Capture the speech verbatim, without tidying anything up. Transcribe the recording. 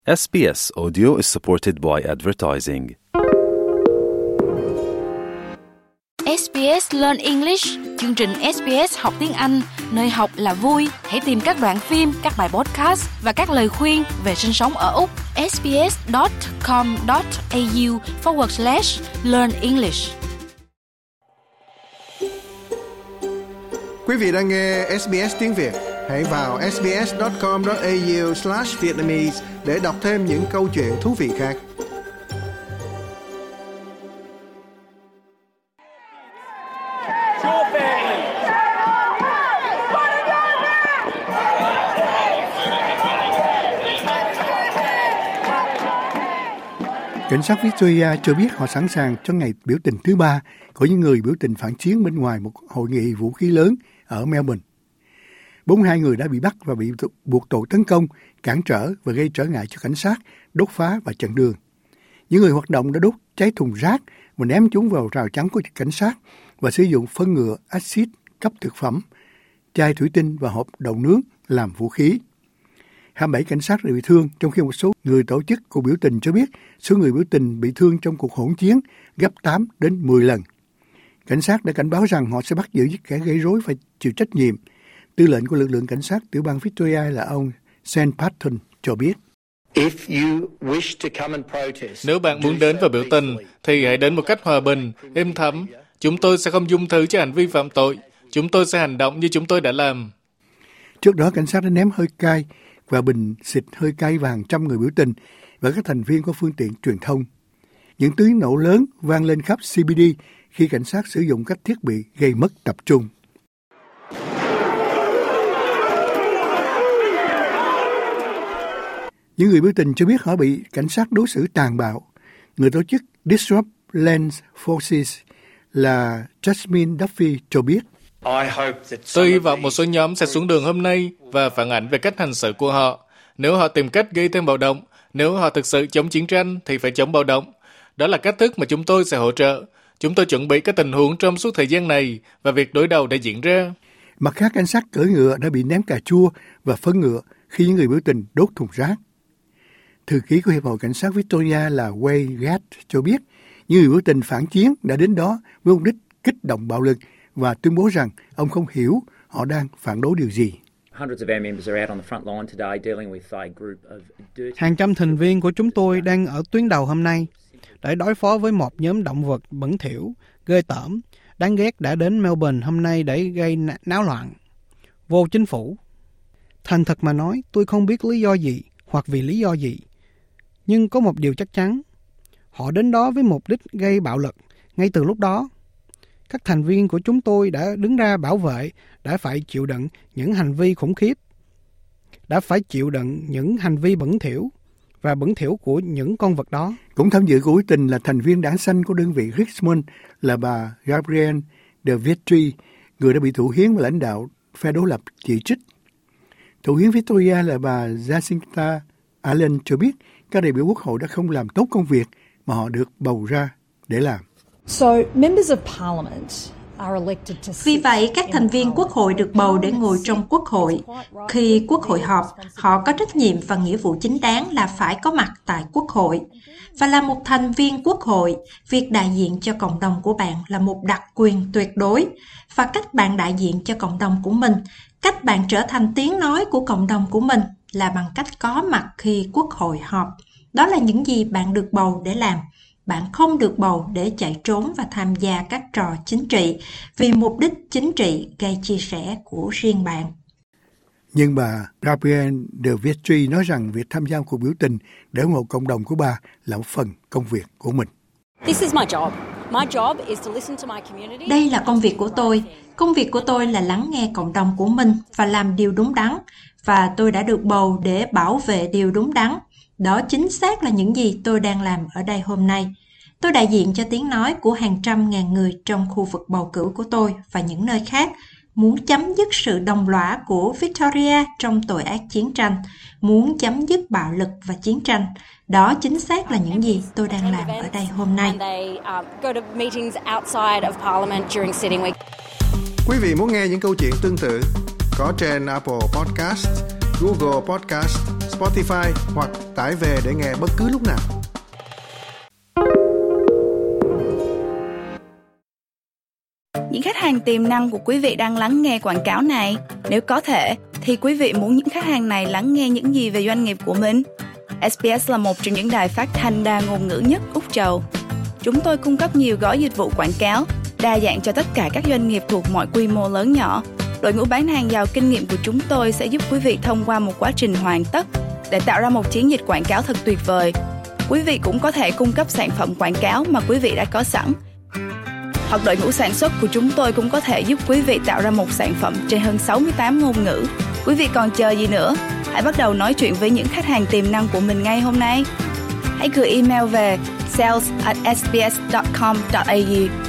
ét bê ét Audio is supported by advertising. ét bê ét Learn English, chương trình ét bê ét học tiếng Anh, nơi học là vui. Hãy tìm các đoạn phim, các bài podcast và các lời khuyên về sinh sống ở Úc. sbs.com.au forward slash learn English. Quý vị đang nghe ét bê ét tiếng Việt. Hãy vào sbs.com.au slash Vietnamese để đọc thêm những câu chuyện thú vị khác. Cảnh sát Victoria cho biết họ sẵn sàng cho ngày biểu tình thứ ba của những người biểu tình phản chiến bên ngoài một hội nghị vũ khí lớn ở Melbourne. bốn mươi hai người đã bị bắt và bị buộc tội tấn công, cản trở và gây trở ngại cho cảnh sát, đốt phá và chặn đường. Những người hoạt động đã đốt cháy thùng rác và ném chúng vào rào chắn của cảnh sát và sử dụng phân ngựa, axit, cấp thực phẩm, chai thủy tinh và hộp đậu nướng làm vũ khí. hai mươi bảy cảnh sát bị thương, trong khi một số người tổ chức cuộc biểu tình cho biết số người biểu tình bị thương trong cuộc hỗn chiến gấp tám đến mười lần. Cảnh sát đã cảnh báo rằng họ sẽ bắt giữ kẻ gây rối phải chịu trách nhiệm. Tư lệnh của lực lượng cảnh sát tiểu bang Victoria là ông Sam Patton cho biết. Nếu bạn muốn đến và biểu tình, thì hãy đến một cách hòa bình, êm thấm. Chúng tôi sẽ không dung thứ cho hành vi phạm tội. Chúng tôi sẽ hành động như chúng tôi đã làm. Trước đó, cảnh sát đã ném hơi cay và bình xịt hơi cay vào hàng trăm người biểu tình và các thành viên của phương tiện truyền thông. Những tiếng nổ lớn vang lên khắp xê bê đê khi cảnh sát sử dụng các thiết bị gây mất tập trung. Những người biểu tình cho biết họ bị cảnh sát đối xử tàn bạo. Người tổ chức Disrupt Land Forces là Jasmine Duffy cho biết. Tôi hy vọng một số nhóm sẽ xuống đường hôm nay và phản ảnh về cách hành xử của họ. Nếu họ tìm cách gây thêm bạo động, nếu họ thực sự chống chiến tranh thì phải chống bạo động. Đó là cách thức mà chúng tôi sẽ hỗ trợ. Chúng tôi chuẩn bị các tình huống trong suốt thời gian này và việc đối đầu đã diễn ra. Mặt khác, cảnh sát cưỡi ngựa đã bị ném cà chua và phân ngựa khi những người biểu tình đốt thùng rác. Thư ký của Hiệp hội Cảnh sát Victoria là Wade Gatt cho biết những người biểu tình phản chiến đã đến đó với mục đích kích động bạo lực và tuyên bố rằng ông không hiểu họ đang phản đối điều gì. Hàng trăm thành viên của chúng tôi đang ở tuyến đầu hôm nay để đối phó với một nhóm động vật bẩn thỉu, ghê tởm, đáng ghét đã đến Melbourne hôm nay để gây náo loạn, vô chính phủ. Thành thật mà nói, tôi không biết lý do gì hoặc vì lý do gì. Nhưng có một điều chắc chắn, họ đến đó với mục đích gây bạo lực. Ngay từ lúc đó, các thành viên của chúng tôi đã đứng ra bảo vệ, đã phải chịu đựng những hành vi khủng khiếp, đã phải chịu đựng những hành vi bẩn thỉu và bẩn thỉu của những con vật đó. Cũng tham dự cuộc biểu tình là thành viên đảng xanh của đơn vị Richmond là bà Gabrielle de Vietri, người đã bị thủ hiến và lãnh đạo phe đối lập chỉ trích. Thủ hiến Victoria là bà Jacinta Allen cho biết các đại biểu quốc hội đã không làm tốt công việc mà họ được bầu ra để làm. Vì vậy, các thành viên quốc hội được bầu để ngồi trong quốc hội. Khi quốc hội họp, họ có trách nhiệm và nghĩa vụ chính đáng là phải có mặt tại quốc hội. Và là một thành viên quốc hội, việc đại diện cho cộng đồng của bạn là một đặc quyền tuyệt đối. Và cách bạn đại diện cho cộng đồng của mình, cách bạn trở thành tiếng nói của cộng đồng của mình là bằng cách có mặt khi quốc hội họp. Đó là những gì bạn được bầu để làm. Bạn không được bầu để chạy trốn và tham gia các trò chính trị vì mục đích chính trị gây chia sẻ của riêng bạn. Nhưng bà Gabrielle de Vietri nói rằng việc tham gia cuộc biểu tình để ủng hộ cộng đồng của bà là một phần công việc của mình. Đây là công việc của tôi. Công việc của tôi là lắng nghe cộng đồng của mình và làm điều đúng đắn. Và tôi đã được bầu để bảo vệ điều đúng đắn. Đó chính xác là những gì tôi đang làm ở đây hôm nay. Tôi đại diện cho tiếng nói của hàng trăm ngàn người trong khu vực bầu cử của tôi và những nơi khác, muốn chấm dứt sự đồng lõa của Victoria trong tội ác chiến tranh, muốn chấm dứt bạo lực và chiến tranh. Đó chính xác là những gì tôi đang làm ở đây hôm nay. Quý vị muốn nghe những câu chuyện tương tự có trên Apple Podcast, Google Podcast, Spotify hoặc tải về để nghe bất cứ lúc nào. Những khách hàng tiềm năng của quý vị đang lắng nghe quảng cáo này, nếu có thể, thì quý vị muốn những khách hàng này lắng nghe những gì về doanh nghiệp của mình? ét bê ét là một trong những đài phát thanh đa ngôn ngữ nhất Úc Châu. Chúng tôi cung cấp nhiều gói dịch vụ quảng cáo, đa dạng cho tất cả các doanh nghiệp thuộc mọi quy mô lớn nhỏ. Đội ngũ bán hàng giàu kinh nghiệm của chúng tôi sẽ giúp quý vị thông qua một quá trình hoàn tất để tạo ra một chiến dịch quảng cáo thật tuyệt vời. Quý vị cũng có thể cung cấp sản phẩm quảng cáo mà quý vị đã có sẵn. Hoặc đội ngũ sản xuất của chúng tôi cũng có thể giúp quý vị tạo ra một sản phẩm trên hơn sáu mươi tám ngôn ngữ. Quý vị còn chờ gì nữa? Hãy bắt đầu nói chuyện với những khách hàng tiềm năng của mình ngay hôm nay. Hãy gửi email về sales at s b s dot com dot a u